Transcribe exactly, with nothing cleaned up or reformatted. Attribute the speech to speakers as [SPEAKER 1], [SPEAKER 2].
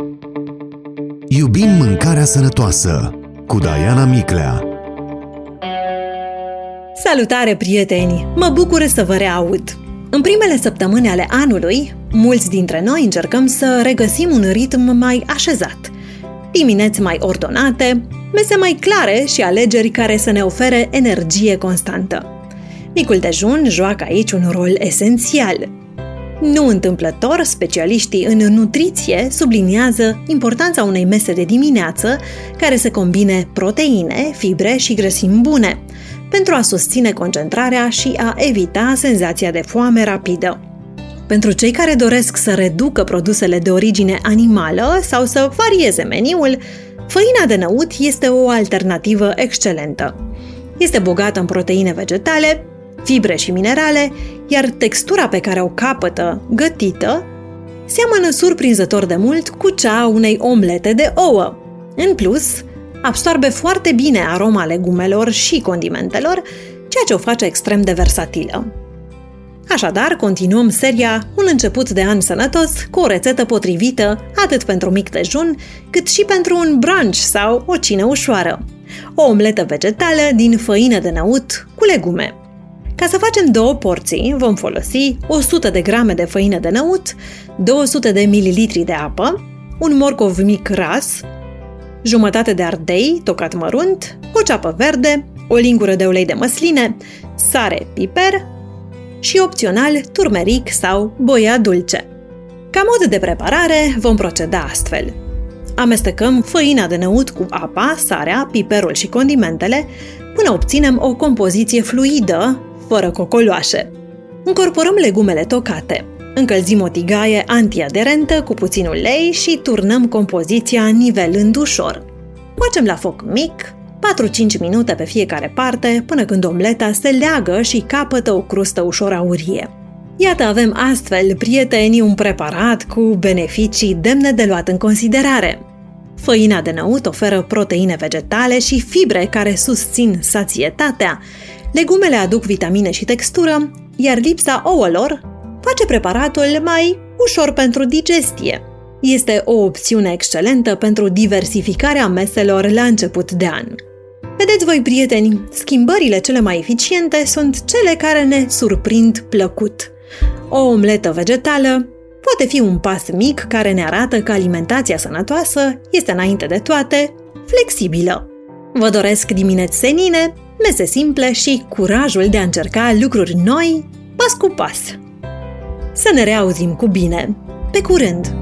[SPEAKER 1] Iubim mâncarea sănătoasă cu Diana Miclea.
[SPEAKER 2] Salutare, prieteni! Mă bucur să vă reaud! În primele săptămâni ale anului, mulți dintre noi încercăm să regăsim un ritm mai așezat. Dimineți mai ordonate, mese mai clare și alegeri care să ne ofere energie constantă. Micul dejun joacă aici un rol esențial. Nu întâmplător, specialiștii în nutriție subliniază importanța unei mese de dimineață care să combine proteine, fibre și grăsimi bune, pentru a susține concentrarea și a evita senzația de foame rapidă. Pentru cei care doresc să reducă produsele de origine animală sau să varieze meniul, făina de năut este o alternativă excelentă. Este bogată în proteine vegetale, fibre și minerale, iar textura pe care o capătă gătită seamănă surprinzător de mult cu cea a unei omlete de ouă. În plus, absorbe foarte bine aroma legumelor și condimentelor, ceea ce o face extrem de versatilă. Așadar, continuăm seria Un început de an sănătos cu o rețetă potrivită atât pentru mic dejun, cât și pentru un brunch sau o cină ușoară. O omletă vegetală din făină de năut cu legume. Ca să facem două porții, vom folosi o sută de grame de făină de năut, două sute de mililitri de apă, un morcov mic ras, jumătate de ardei tocat mărunt, o ceapă verde, o lingură de ulei de măsline, sare, piper și, opțional, turmeric sau boia dulce. Ca mod de preparare, vom proceda astfel. Amestecăm făina de năut cu apa, sarea, piperul și condimentele până obținem o compoziție fluidă, fără cocoloașe. Încorporăm legumele tocate. Încălzim o tigaie antiaderentă cu puțin ulei și turnăm compoziția nivelând ușor. Coacem la foc mic, patru-cinci minute pe fiecare parte, până când omleta se leagă și capătă o crustă ușor aurie. Iată, avem astfel, prieteni, un preparat cu beneficii demne de luat în considerare. Făina de năut oferă proteine vegetale și fibre care susțin sațietatea, legumele aduc vitamine și textură, iar lipsa ouălor face preparatul mai ușor pentru digestie. Este o opțiune excelentă pentru diversificarea meselor la început de an. Vedeți voi, prieteni, schimbările cele mai eficiente sunt cele care ne surprind plăcut. O omletă vegetală poate fi un pas mic care ne arată că alimentația sănătoasă este, înainte de toate, flexibilă. Vă doresc dimineți senine, mese simple și curajul de a încerca lucruri noi, pas cu pas. Să ne reauzim cu bine! Pe curând!